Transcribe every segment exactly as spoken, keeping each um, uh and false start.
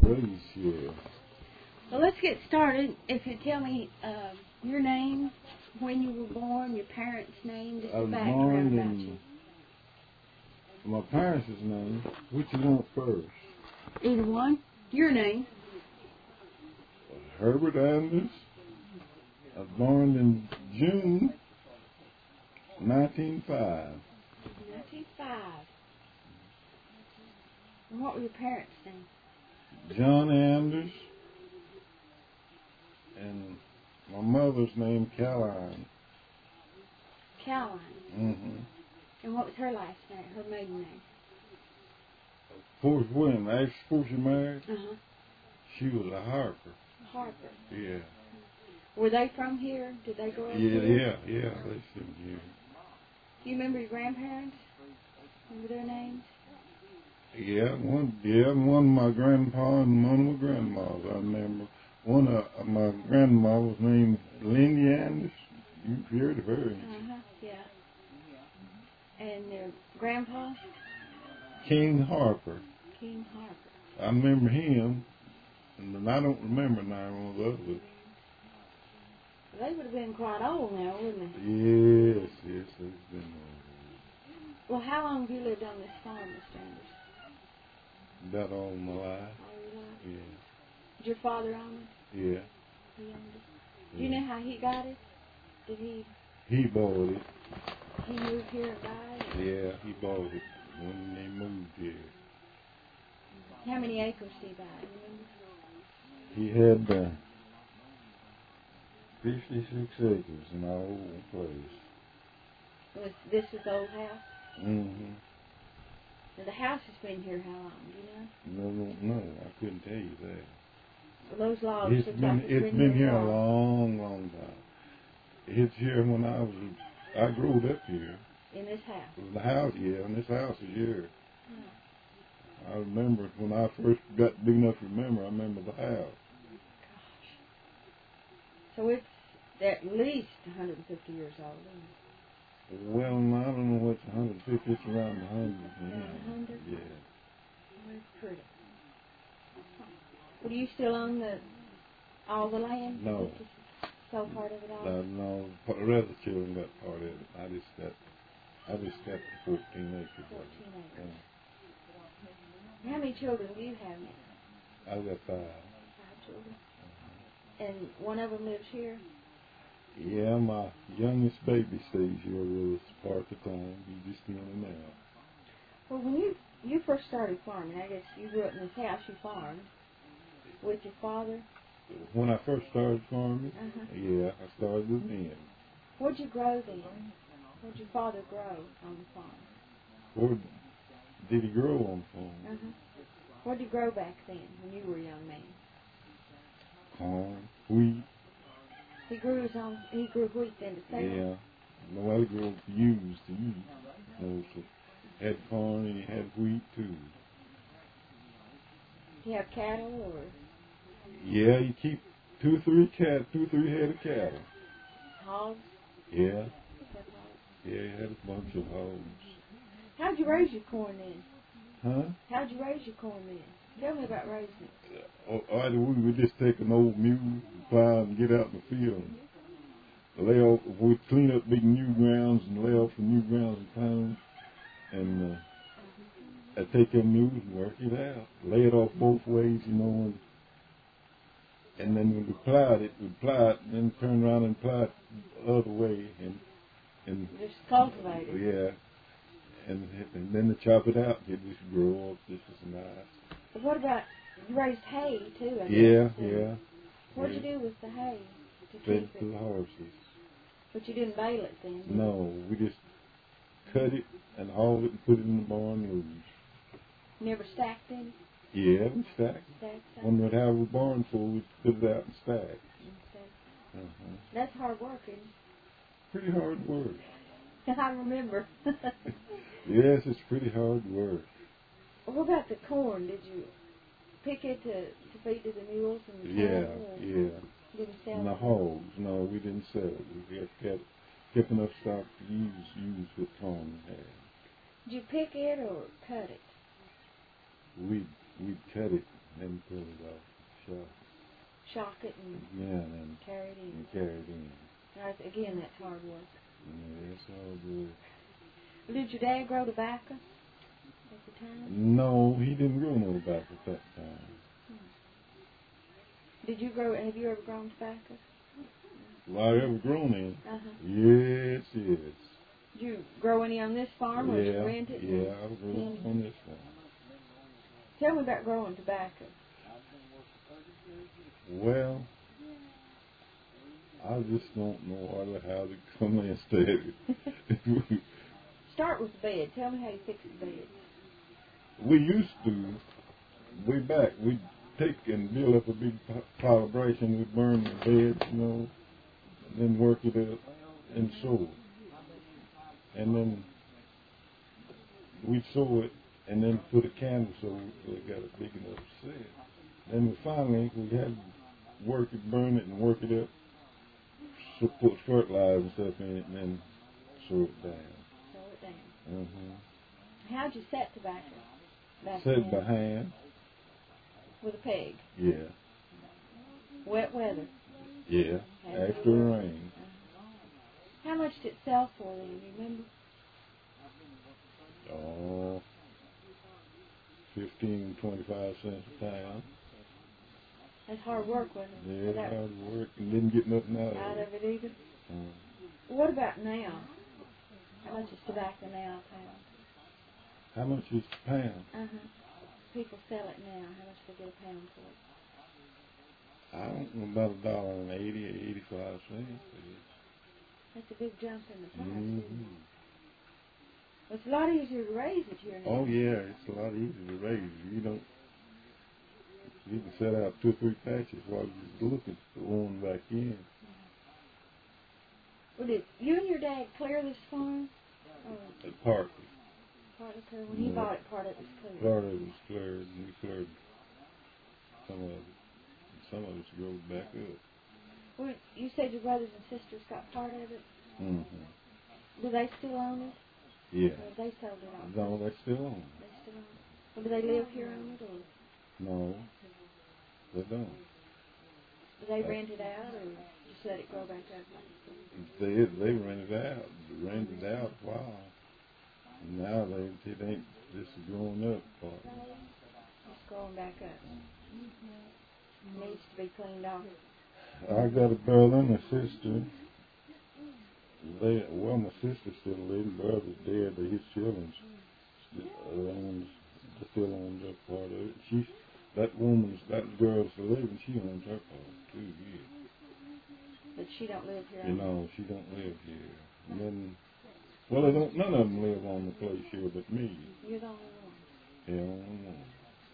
raised here. Well, let's get started. If you tell me uh, your name, when you were born, your parents' name, just I a was background born about in you. my parents' name. Which you want first? Either one. Your name. Herbert Anders. I was born in June nineteen oh five. nineteen oh five. And what were your parents' names? John Anders. And my mother's name, Caroline. Caroline. Mm-hmm. And what was her last name, her maiden name? Before when? Actually, before she married, Uh-huh. she was a Harper. Harper. Yeah. Were they from here? Did they grow up Yeah, here? yeah, yeah. They said here. Do you remember your grandparents? Remember their names? Yeah, one, yeah, one of my grandpa and one of my grandmas. I remember one of my grandma was named Lindy Anders. You've heard of her. Uh-huh, yeah. And their grandpa? King Harper. King Harper. I remember him, and then I don't remember none of the others. They would have been quite old now, wouldn't they? Yes, yes, they've been old. Well, how long have you lived on this farm, Mister Anders? About all my life. All your life? Yeah. Did your father own it? Yeah. He owned it. Do you know how he got it? Did he? He bought it. He moved here and died? Yeah, he bought it when they moved here. How many acres did he buy? You He remember? had uh, fifty-six acres in our old place. Was this his old house? Mm-hmm. Now, the house has been here how long? Do you know? No, no, no, I couldn't tell you that. Well, those logs It's look been, like it's been, been here here a long, long time. It's here when I was, I grew up here. In this house? The house, yeah, and this house is here. Oh. I remember when I first got big enough to remember, I remember the house. Gosh. So it's at least one hundred fifty years old, isn't it? Well, I don't know what's one hundred fifty, it's around one hundred. Around one hundred? Yeah. Well, it's pretty. Well, do you still own the all the land? No. Just sell part of it all? No, no, the rest of the children got part of it. I just got, I just got the fourteen acres. Fourteen acres. Yeah. How many children do you have now? I've got five. Five children. And one of them lives here? Yeah, my youngest baby stays here with us part of the time. He's just in and out. Well, when you you first started farming, I guess you grew up in this house, you farmed with your father? When I first started farming, Uh-huh. yeah, I started with him. What'd you grow then? What'd your father grow on the farm? Or did he grow on the farm? Uh-huh. What'd you grow back then when you were a young man? Corn, wheat. He grew his own, he grew wheat then to sell? Yeah. No, I grew used to eat. You know, so had corn and he had wheat too. Do you have cattle or? Yeah, you keep two or three cat, two or three head of cattle. Hogs? Yeah. You have hogs? Yeah, he had a bunch of hogs. How'd you raise your corn then? Huh? How'd you raise your corn then? Tell me about raising it. Uh, either we would just take an old mule, plow, and get out in the field. And lay off, we'd clean up big new grounds and lay off the new grounds and pounds. And uh, I'd take them mules and work it out. Lay it off both ways, you know. And, and then when we plowed it, we'd plow it and then turn around and plow it the other way. And, and Just cultivate it. yeah. And, and then to chop it out, it just grow up just as nice. But what about, you raised hay too, I guess. Yeah, too. yeah. What'd yeah. you do with the hay to Fed keep it to it? the horses. But you didn't bale it then, did you? No, we just cut it and hauled it and put it in the barn loose. You never stacked any? Yeah, we stacked. Stacked some? When we'd have a barn full, we'd put it out and stack. And stacked. Uh-huh. That's hard work, isn't it? Pretty hard work. I remember. Yes, it's pretty hard work. What about the corn? Did you pick it to, to feed to the mules and the Yeah, cattle? or yeah. Didn't sell And the it? hogs, no, we didn't sell it. We just kept, kept enough stock to use, use what corn we had. Did you pick it or cut it? We'd, we'd cut it then pull it off, shock. Shock it and Yeah, and then carry it in. and carry it in. Right, again, that's hard work. Yeah, it's all good. Did your dad grow tobacco at the time? No, he didn't grow no tobacco at that time. Hmm. Did you grow, have you ever grown tobacco? Well, I ever grown in? Uh-huh. Yes, yes. Did you grow any on this farm or yeah, did you rent it? Yeah, I grew Mm-hmm. on this one. Tell me about growing tobacco. Well, I just don't know how to, how to come in started. Start with the bed. Tell me how you fix the bed. We used to, way back, we'd take and build up a big pile of brass and we'd burn the bed, you know, and then work it up and sew it. And then we'd sew it and then put a candle so it got a big enough set. Then we finally, we had to work it, burn it, and work it up, so put fertilizer and stuff in it, and then sew it down. Sew it down. Mm-hmm. How'd you set tobacco? Back Set then? by hand. With a peg? Yeah. Wet weather? Yeah. Had After the rain. Uh-huh. How much did it sell for then, you remember? Oh, fifteen, twenty-five cents a pound. That's hard work, wasn't it? Yeah, that hard work, and didn't get nothing out of out it. of it either? Mm. What about now? How much is tobacco now a pound? How much is a pound? Uh-huh. People sell it now. How much do they get a pound for it? I don't know, about a dollar and eighty or eighty-five cents. That's a big jump in the price, Mm-hmm. isn't it? Well, it's a lot easier to raise it here now. Oh yeah, it's a lot easier to raise. You don't. You can set out two or three patches while you're looking for one back in. Mm-hmm. Well, did you and your dad clear this farm? Or At Parkley. part of it? When he Yeah. bought it, part of it was cleared. Part of it was cleared, and we cleared some of it. Some of it's grown back up. Well, you said your brothers and sisters got part of it. Mm-hmm. Do they still own it? Yeah. Or they sold it off? No, they still own it. They still own it. Well, do they live here on it, or No, they don't. do they rent it out, or just let it grow back up? They they rented out, rented out a while. And now they it ain't just growing up part. It's growing back up. Needs to be cleaned off. I got a brother and a sister. They well, my sister's still living. Brother's dead, but his children still owns still owns that part of it. She's that woman's that girl's still living. She owns her part too. Yeah. But she don't live here. You know, she don't live here. And then, well, they don't. None of them live on the place here, but me. You're the only one. Yeah, only one.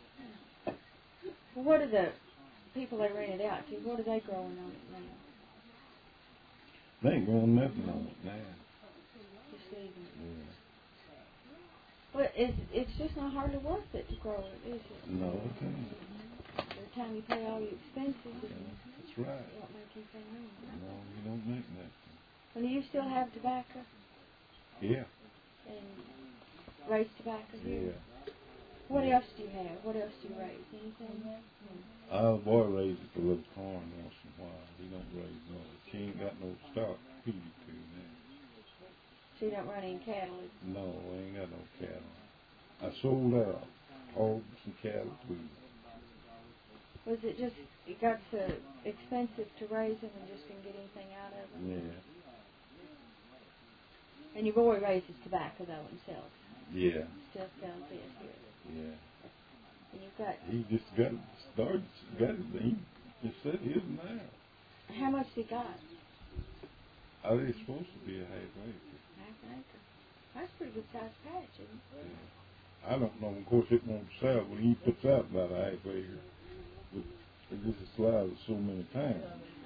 Well, what are the people they rent it out to? What are they growing on it now? They ain't growing nothing on it now. Just leaving it. Yeah. Well, it's it's just not hardly worth it to grow it, is it? No, it ain't. Every time you pay all your expenses, Yeah, that's right. you don't make anything on it. No, you don't make nothing. Well, do you still have tobacco Yeah. and raise tobacco here? Yeah. What else do you have? What else do you raise? Anything? Our boy raises a little corn once in a while. He don't raise much. He ain't got no stock to feed it to now. So you don't run any cattle? No, I ain't got no cattle. I sold out hogs and cattle too. Was it just, it got so expensive to raise them and just didn't get anything out of them? Yeah. And your boy raises tobacco though himself? Yeah. Still sells it here? Yeah. And you've got, He just got started, got it. He just said his now. how much he got? I think it's supposed to be a half acre. Half an acre. That's a pretty good sized patch, isn't it? Yeah. I don't know. Of course, it won't sell, but he puts out about a half acre. But it just slides so many times.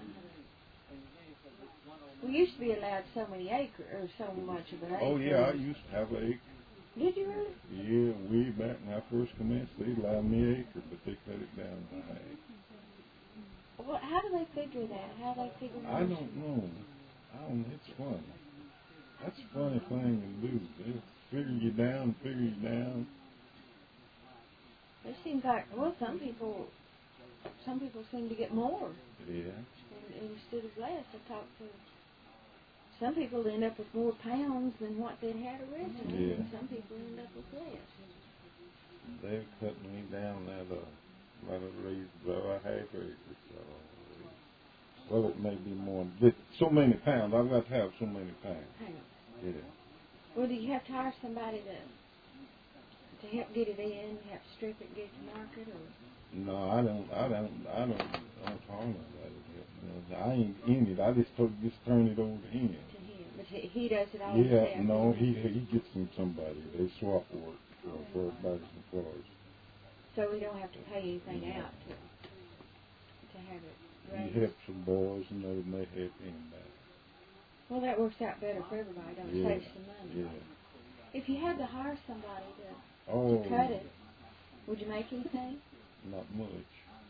We used to be allowed so many acres, or so much of an acre. Oh yeah, I used to have an acre. Did you really? Yeah, way back when I first commenced, they allowed me an acre, but they cut it down to half. Well, how do they figure that? How do they figure that? I don't know. I don't. It's funny. That's a funny thing to do. They figure you down, figure you down. It seems like, well, some people, some people seem to get more. Yeah. And, instead of less. I talked to some people end up with more pounds than what they'd had originally. Yeah. And some people end up with less. They're cutting me down at a lot of raised about a half acre. So, well, it may be more. So many pounds. I've got to have so many pounds. Pounds. Yeah. Well, do you have to hire somebody to to help get it in? You have to strip it, get it to market, or? No, I don't. I don't. I don't. I don't talk about it. You know, I ain't in it. I just told, just turn it over to him. To him, but he, he does it all Yeah. himself. No, he he gets him somebody. They swap work for for bodies and floors. So we don't have to pay anything out to to have it raised. He helps the boys and they they help him back. Well, that works out better for everybody. Don't Yeah. save some money. Yeah. If you had to hire somebody to, Oh. to cut it, would you make anything? Not much.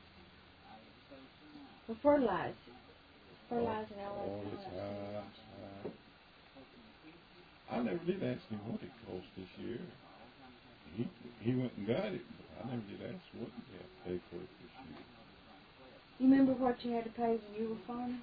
Well, fertilize. Fertilizing all Oh, that it's stuff. high, it's high. I never did ask him what it cost this year. He he went and got it, but I never did ask what he had to pay for it this year. You remember what you had to pay when you were farming?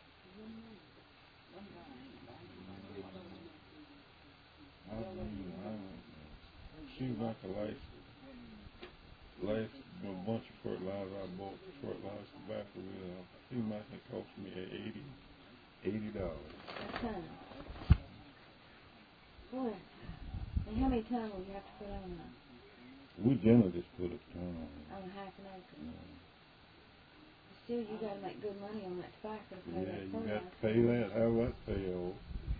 I don't know. I don't know. Seems like the last, last you know, bunch of fertilizer I bought, fertilizer tobacco with, uh, seemed like it cost me eighty, eighty dollars. A ton. Boy. And how many tons will you have to put on that? We generally just put a ton on it. On half an acre. You know. Still, you got to make good money on that tobacco to pay Yeah, that you fertilizer. got to pay that. How will that pay off?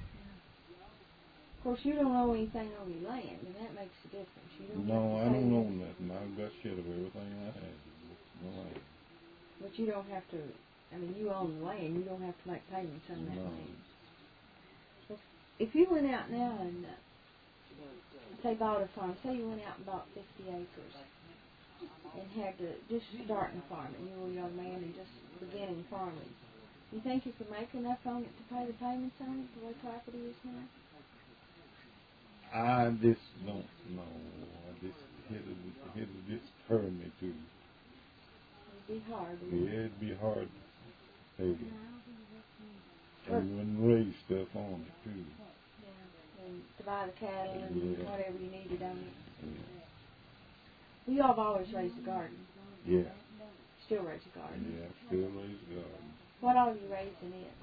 Of course, you don't owe anything on your land, and that makes a difference. You don't No, have to I pay don't this, own nothing. I've got shit of everything I had. No land. but you don't have to. I mean, you own the land. You don't have to make payments on that No. land. So if you went out now and uh, say bought a farm, say you went out and bought fifty acres and had to just starting farming, you were a young man and just beginning farming, you think you could make enough on it to pay the payments on it the way property is now? I just don't know. I just it'll, it'll just turn me to. It'd be hard. Yeah, Wouldn't it? it'd be hard to pay it. Or- And when raise stuff on it too. Yeah, and to buy the cattle and Yeah. whatever you needed on it. Yeah. We have always raised a garden. Yeah. Still raise a garden. Yeah. Still raise garden. What all you raised in it?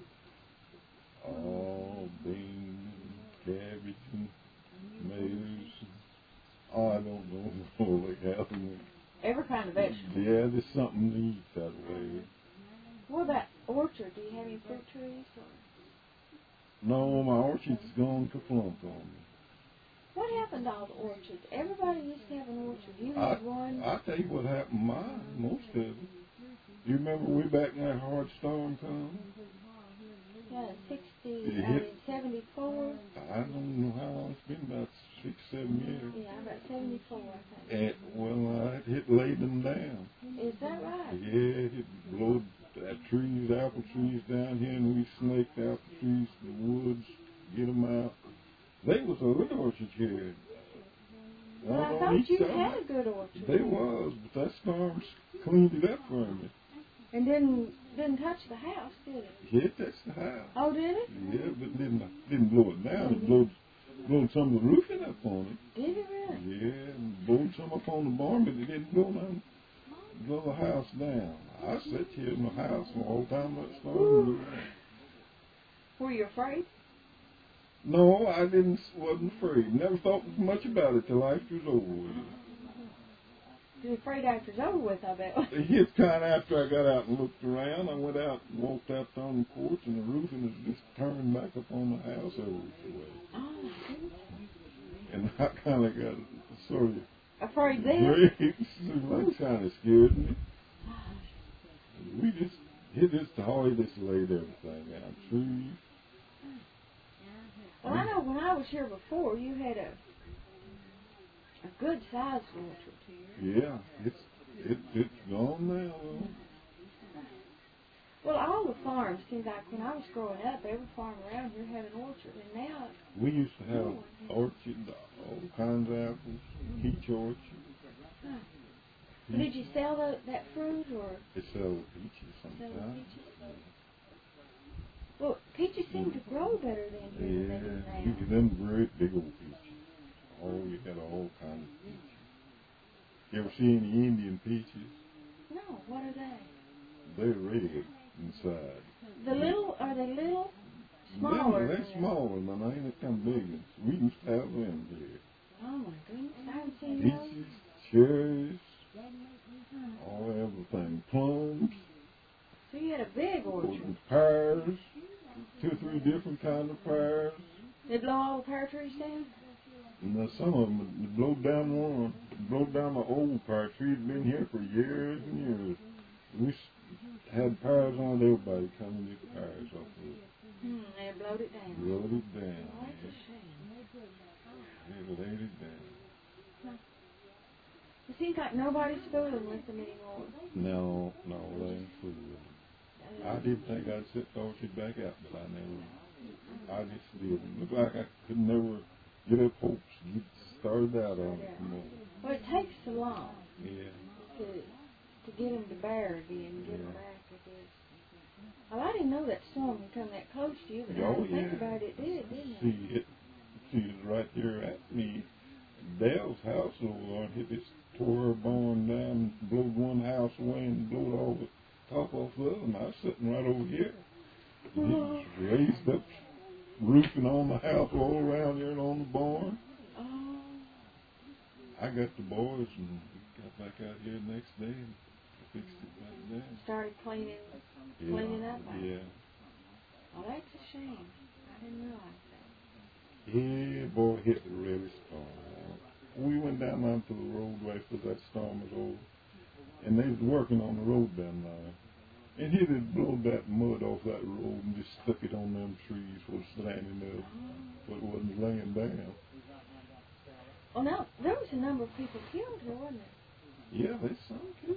Oh, beans, cabbage, and maize. Oh, I don't know. Like how Every kind of vegetable. Yeah, there's something to eat that way. What about orchard? Do you have any fruit trees? Or? No, my orchard's gone kerplunk on me. What happened to all the orchards? Everybody used to have an orchard. You I, had one. I'll tell you what happened to mine, most of it. You remember way back when that hard storm come? Yeah, sixty, It I hit- mean, seventy-four. I don't know how long it's been, about six, seven years. Yeah, about seventy-four, I think. And, well, uh, it laid them down. Is that right? Yeah, it blowed uh, trees, apple trees down here, and we snaked apple trees in the woods, get them out. They was a good orchard here. Well, I on thought each you side. had a good orchard. They was, but that storm cleaned it up for me. And didn't didn't touch the house, did it? Yeah, that's the house. Oh, did it? Yeah, but didn't didn't blow it down. It blowed blowed some of the roofing up on it. Did it really? Yeah, and blowed some up on the barn, but it didn't blow down blow the house down. I sat here in my house the whole time that storm. Were you afraid? No, I didn't. Wasn't afraid. Never thought much about it till after it was over with. You're afraid after it's over with, I bet. It hit kind of after I got out and looked around. I went out and walked out on the porch, and the roofing was just turned back up on the house over the way. Oh, And I kind of got sort of afraid then? that kind of scared me. We just, it just, Holly just laid everything out. Trees. Well, I know when I was here before, you had a a good sized orchard. Yeah, it's it, it's gone now. Though. Well, all the farms, seems like when I was growing up, every farm around here had an orchard, and now We used to have orchard, all kinds of apples, peach orchard, Did you sell the, that fruit or? They sell peaches Sell sometimes. peaches? Well, peaches seem to grow better than here Yeah, than they you do get now. them great big old peaches. Oh, you got all kinds of peaches. You ever see any Indian peaches? No, what are they? They're red inside. The little, are they little? Them, Smaller. they're than that? smaller than they ain't come big ones. We used to have them here. Oh my goodness, I haven't seen those. Peaches, cherries, all everything. Plums, So you had a big orchard. pears, two or three different kind of pears. They blow all the pear trees down? And then some of them blowed down one, blowed down my old pear tree. Had been here for years and years. We s- had pears on it. Everybody come and get pears off of it. Hmm, they blowed it down. Blowed it down. Oh, that's a shame. They laid it down. It seems like nobody's fooling with them anymore. No, no, they ain't fooling. I did think I'd sit the orchard back out, but I never. I just didn't. Looked like I could never get up hopes to get started out on it. You know. Well, it takes so long Yeah. to to get them to bear again, get them Yeah. back again. Well, I didn't know that storm would come that close to you, but Oh, now I think yeah. about it, it did, didn't it? See it. See it's right here at me. Dale's house over there hit this tore her barn down, blowed one house away and blowed all the top off the other. And I was sitting right over here. And it was raised up, roofing on the house all around here and on the barn. Oh, I got the boys and got back out here the next day and fixed it back then. started cleaning, Yeah. cleaning up. out. Yeah. Oh, that's a shame. I didn't realize that. Yeah, boy, it hit really strong. We went down onto the roadway after that storm was over, and they was working on the road down there. And he had blown that mud off that road and just stuck it on them trees was standing up, but it wasn't laying down. Oh, no, there was a number of people killed here, wasn't there? Yeah, there's some killed.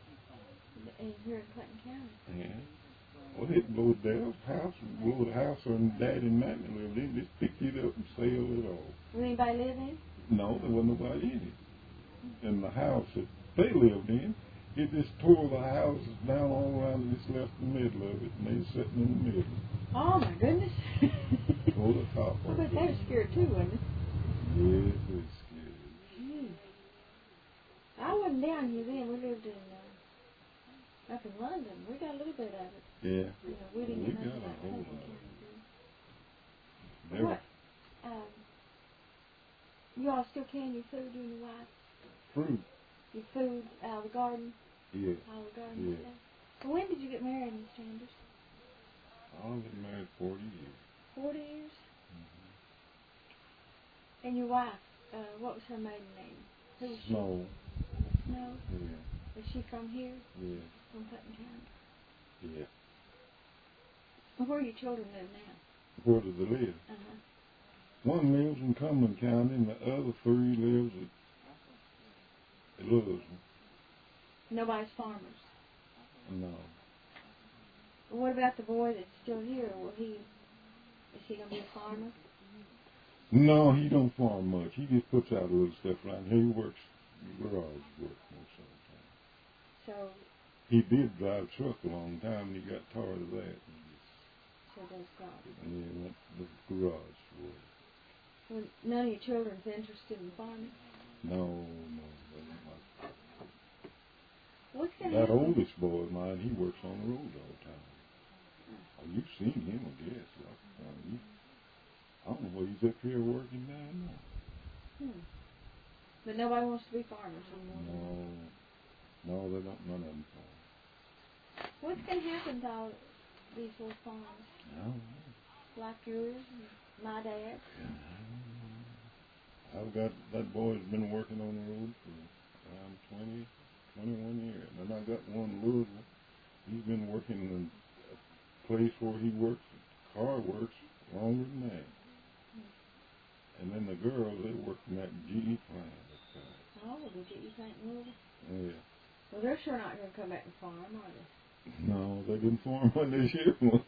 In, here in Clinton County. Yeah. Well, it blew Dale's house, blew the house where Daddy and Mammy lived in, just picked it up and sailed it off. Will anybody live in? No, there wasn't nobody in it. And the house that they lived in, it just tore the houses down all around and just left the middle of it, and they was sitting in the middle. Oh, my goodness. Tore the top I off. bet they were scared too, wasn't it? Yeah, it was scary. Jeez. I wasn't down here then. We lived in, uh, up in London. We got a little bit of it. Yeah. You know, we didn't We get nothing got a like whole Clinton lot. County. Never. What? Um, you all still can your food, you and your wife? Fruit. Your food out of the garden? Yeah. Out of the garden Yeah. and stuff? Well, when did you get married, Miss Chambers? I've been married forty years. Forty years? Mm-hmm. And your wife, uh, what was her maiden name? Who was she? Snow. Snow? Yeah. Is she from here? Yeah. From Clinton County? Yeah. Well, where do your children live now? Where do they live? Uh-huh. One lives in Cumberland County, and the other three lives at, at Louisville. Nobody's farmers. No. Well, what about the boy that's still here? Will he, is he going to be a farmer? No, he don't farm much. He just puts out a little stuff around here. He works garage work most of the time. So, He did drive a truck a long time, and he got tired of that. so does God. And he went to the garage work. Well, none of your children's interested in farming? No, no, they don't like What's going to that. happen? Oldest boy of mine, he works on the road all the time. Oh, you've seen him, I guess. Like, uh, you, I don't know where he's up here working now. No. Hmm. But nobody wants to be farmers anymore. No, no, they don't. None of them farm. What's going to happen to all these little farms? No. Like yours and my dad? I've got that boy's been working on the road for around twenty, twenty-one years. And I got one in Louisville. He's been working in a place where he works, car works, longer than that. And then the girls, they work in that G E plant. Oh, the G E plant in Louisville? Yeah. Well, they're sure not going to come back and farm, are they? No, they didn't farm when this year was.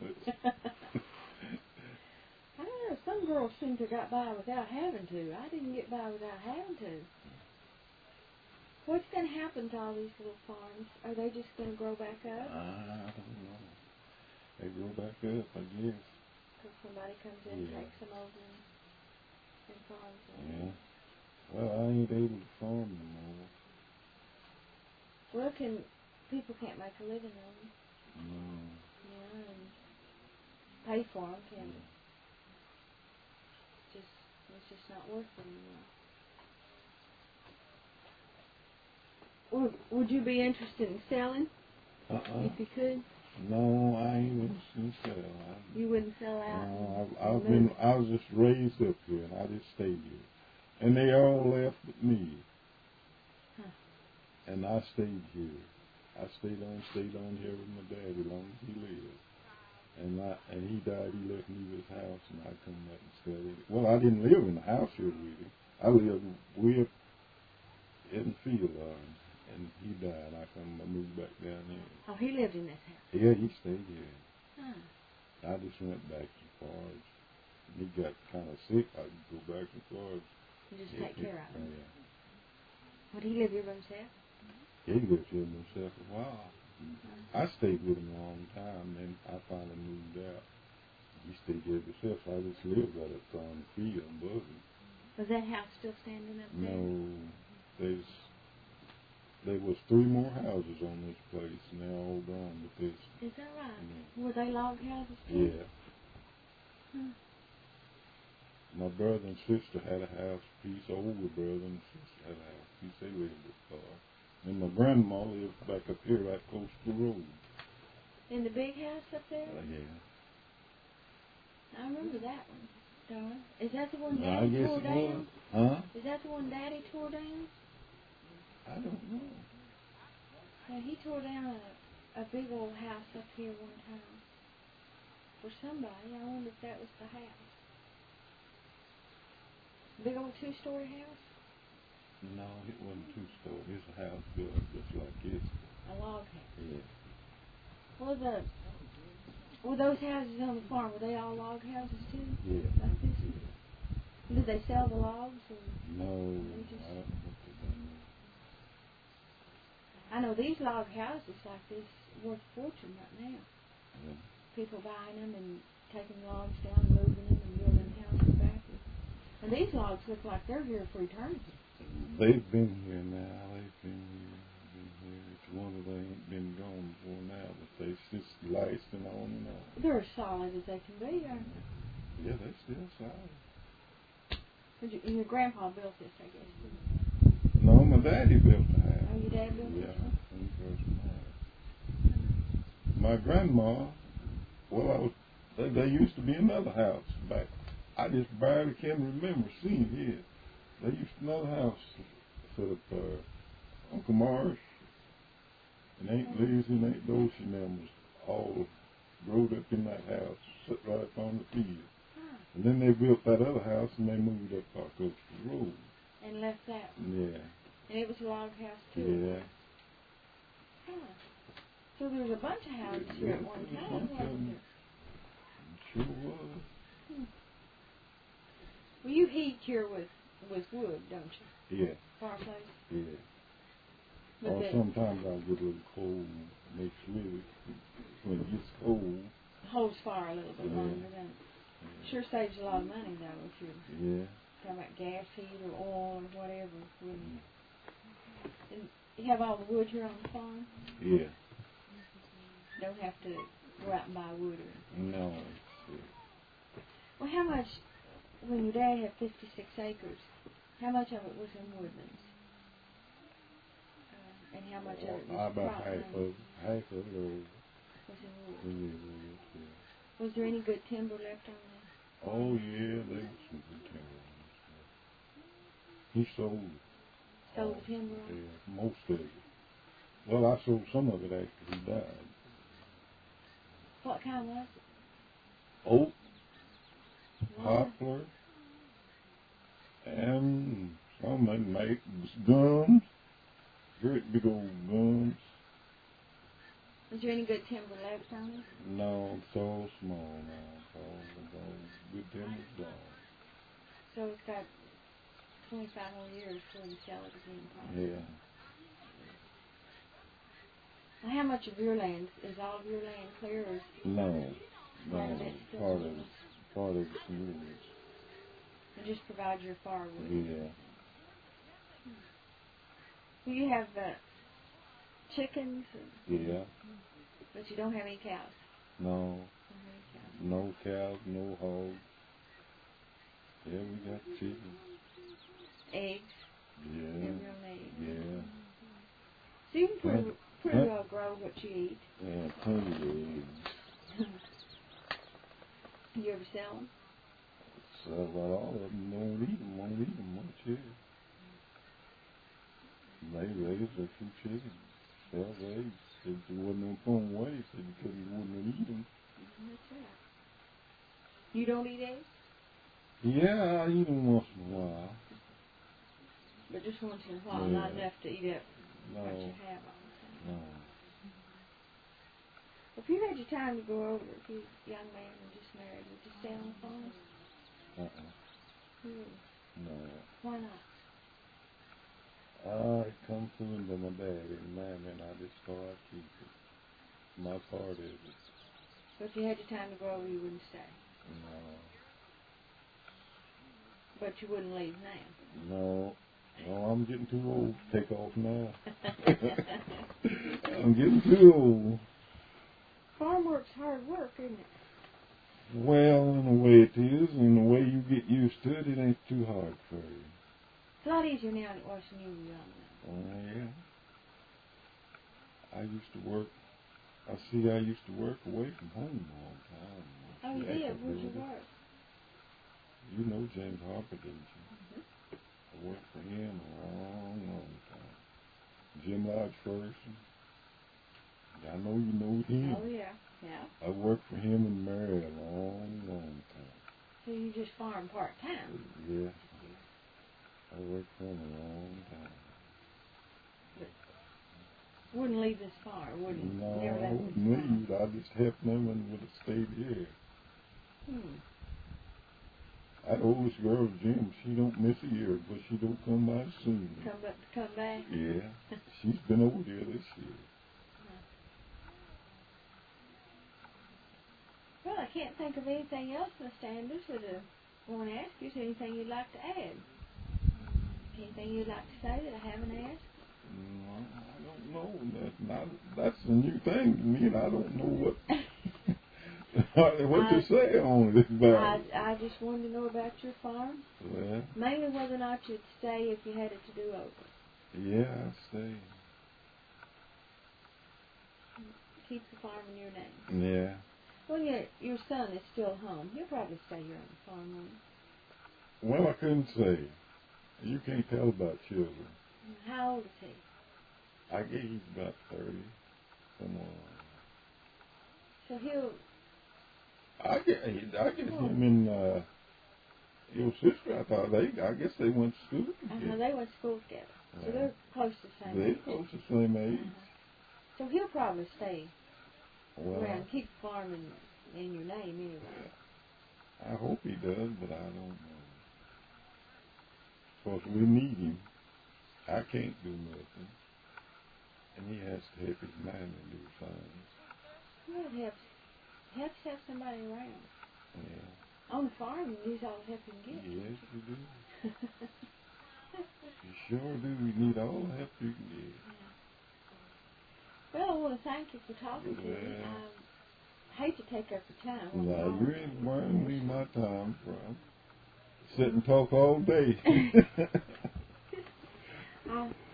I don't know. Some girls seem to have got by without having to. I didn't get by without having to. What's going to happen to all these little farms? Are they just going to grow back up? I don't know. They grow back up, I guess. Because somebody comes in and Yeah. takes them over and, and farms them. Yeah. Well, I ain't able to farm no more. Well, can people can't make a living on them? No. Yeah, and pay for them, can Yeah. they? Just it's just not worth it anymore. Would Would you be interested in selling Uh-uh. if you could? No, I ain't interested in selling. I, You wouldn't sell out. no, and- I've, I've and been, move. I was just raised up here, and I just stayed here. And they all left but me. Huh. And I stayed here. I stayed on, stayed on here with my daddy as long as he lived. And I, and he died, he left me with his house, and I come back and stayed in it. Well, I didn't live in the house here with him. I lived with in the field, uh, and he died. I come, I moved back down here. Oh, he lived in this house. Yeah, he stayed here. Huh. I just went back as far as he got kind of sick. I could go back as far as You just yeah, take care of him. Yeah, Would he live here by himself? he lived here himself a while. I stayed with him a long time, and I finally moved out. He stayed here himself. So I just lived right up on the field above him. Was that house still standing up there? No, there's there was three more houses on this place, and they're all gone. But there's Is that right? Yeah. Were they log houses too? yeah. Hmm. My brother and sister had a house piece. Older brother and sister had a house piece. They lived up far. And my grandma lived back up here, right close to the road. In the big house up there? Uh, yeah. I remember that one. Darn. Is that the one Well, I Daddy guess tore it down? was. Huh? Is that the one Daddy tore down? I don't know. Yeah, he tore down a, a big old house up here one time. For somebody. I wonder if that was the house. Big old two-story house? No, it wasn't two-story. It's a house built just like this. A log house. Yeah. Well, the, were those houses on the farm, were they all log houses too? Yeah. Like this one? Did they sell the logs? Or? No, They just- I don't think they done that. I know these log houses like this worth a fortune right now. Yeah. People buying them and taking logs down, moving them, and building houses back. And these logs look like they're here for eternity. They've been here now. They've been here. Been here. It's one of them ain't been gone before now, but they just lasting on and on. They're as solid as they can be, aren't they? Yeah, they still solid. And your, and your grandpa built this, I guess. No, my daddy built the house. Oh, your dad built Yeah, this one? when he first married. My grandma, well, I was. There, there used to be another house back. I just barely can remember seeing it. There used to be another house set up there. Uncle Marsh and Aunt Liz and Aunt Dulcie and them was all growed up in that house, sit right up on the field. Huh. And then they built that other house and they moved up far close to the road. And left that one. Yeah. And it was a log house, too. Yeah. Huh. So there was a bunch of houses here at one time, wasn't there? Sure was. Hmm. Well, you heat here with, with wood, don't you? Yeah. Fireplace? Yeah. But Or the- sometimes I'll get a little cold mixed with it. When it gets cold. holds fire a little bit Yeah. longer, doesn't it? Sure saves a lot of money, though, if you're Yeah. talking about gas heat or oil or whatever. Wouldn't Mm. you? And you have all the wood here on the farm? Yeah. Don't have to go out and buy wood or anything. No. It's, Well, how much, when your dad had fifty-six acres, how much of it was in woodlands? Uh, and how much of it uh, was about crop half land? of half of it or Was in wood? yeah, yeah. Was there any good timber left on there? Oh yeah, there was some good timber on this stuff. He sold it. Sold all, the timber on? Yeah, most of it. Well, I sold some of it after he died. What kind was it? Oak, Walnut? poplar, and some they make gums, great big old gums. Was there any good timber left on it? No, it's all small now. It's all, it's all good timber's gone. So it's got twenty-five more years before you sell it again, probably. Yeah. How much of your land, is all of your land clear, or is No, part no, of it still part of yours? it, part of it's yours. It just provides your firewood. Yeah. Do you have uh, chickens? Yeah. But you don't have any cows? No, Don't have any cows. no cows, no hogs. Yeah, we got chickens. Eggs? Yeah. Everyone eggs? Yeah. So you can pretty, Huh? pretty Huh? well grow what you eat. Yeah, plenty of eggs. You ever sell them? So about all of them don't eat them, won't eat them much here. They raised a few chickens. Sell the eggs. Said there wasn't no fun way. Said because he wouldn't eat them. That's right. You don't eat eggs? Yeah, I eat them once in a while. But just once in a while, Yeah. not enough to eat up No, what you have all the time. no. If you had your time to go over, if you young man and just married, would you stay on the farm? Uh-uh. You wouldn't. No. Why not? Uh, it comes to me by my dad and mom, and I just thought I'd keep it. My part is it. So if you had your time to go over, you wouldn't stay. No. But you wouldn't leave now. No. No, I'm getting too old to take off now. I'm getting too old. Farm work's hard work, isn't it? Well, in a way it is, and the way you get used to it, it ain't too hard for you. It's a lot easier now than it was when you were young. Oh, yeah. I used to work, I see I used to work away from home all the time. Oh, you Yeah, did? I Where'd you did. work? You know James Harper, didn't you? Mm-hmm. I worked for him a long, long time. Jim Lodge Ferguson. I know you know him. Oh, yeah. Yeah. I worked for him in Mary a long, long time. So you just farm part-time? Yeah. I worked for him a long time. Wouldn't leave this farm, wouldn't? No, Never I left wouldn't this farm. leave. I just helped them and would have stayed here. Hmm. That oldest girl, Jim, she don't miss a year, but she don't come by soon. Come back, come back? Yeah. She's been over here this year. Well, I can't think of anything else, Mister Anderson, that I want to ask you. Is there anything you'd like to add? Anything you'd like to say that I haven't asked? No, I don't know. That, not, that's a new thing to me, and I don't know what what I, to say on it about I, it. I just wanted to know about your farm. Well, Mainly whether or not you'd stay if you had it to do over. yeah, I stay. Keep the farm in your name. Yeah. Well, your, your son is still home. He'll probably stay here on the farm, won't he? Well, I couldn't say. You can't tell about children. How old is he? I guess he's about thirty. Somewhere. So he'll... I get, I get him and uh, your sister. I thought they, I guess they went to school together. Uh-huh, they went to school together. So Yeah. they're close to the same They're age. close to the same age. Uh-huh. So he'll probably stay Well, around, keep the farm in, in your name anyway. I hope he does, but I don't know. Of course, we need him. I can't do nothing. And he has to help his man and do things. Well, it helps, helps to have somebody around. Yeah. On the farm, you need all the help you can get. Yes, you do. You sure do. You need all the help you can get. Well, I want to thank you for talking to me. Yeah. I hate to take up your time. Now, you ain't worrying me my time from. Sit and talk all day. I